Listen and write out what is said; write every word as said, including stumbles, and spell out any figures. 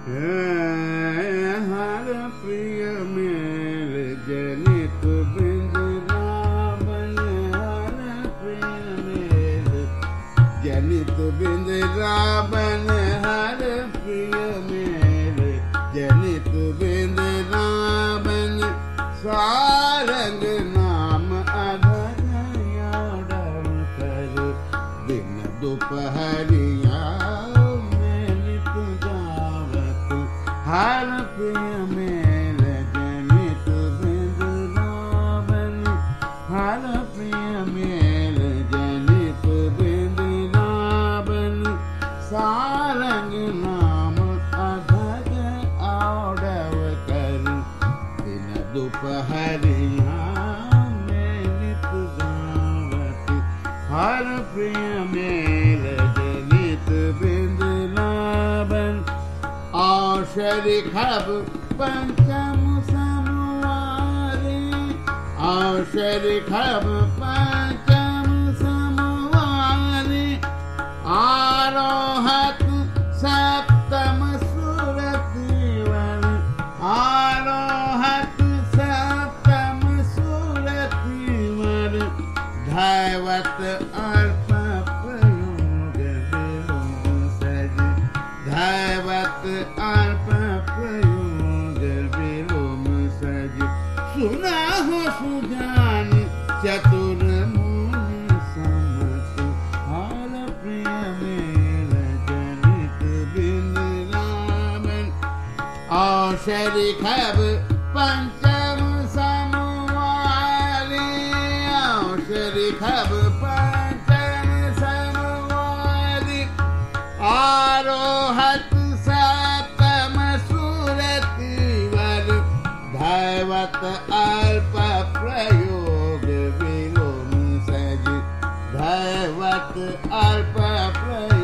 हर प्रिय मेल जनित बिंद्रावन, हर प्रिय मेल जनित बिंद्रावन, हर प्रिय मेल जनित बिंद्रावन। सारंग नाम अधर कर दिन दोपहरिया मेलित गावत, हर प्रिय मेल जनित बिंद्रावन, हर प्रिय मेल जनित बिंद्रावन। सारंग नाम अधर आडव कर दिन दोपहरिया मेलित गावत, हर प्रिय मेल जनित बिंद्रावन। औषधि खब पंचम समवारे, औषधि खब पंचम समवारे। आरोहत सप्तम सुरतिवन, आरोहत सप्तम सुरतिवन। धैवत अल्प प्रयोग विलोम सज, धैवत अल्प प्रयोग विलोम सज। सुना हो सुजान चतुर मुनि सम्मत, हर प्रिय मेल जनित बिंद्रावन। औषधि खब पंचम समवारे, औषधि खब पंचम समवारे। आरोहत सप्तम सुरतिवर, धैवत अल्प प्रयोग विलोम सज, धैवत अल्प प्रयोग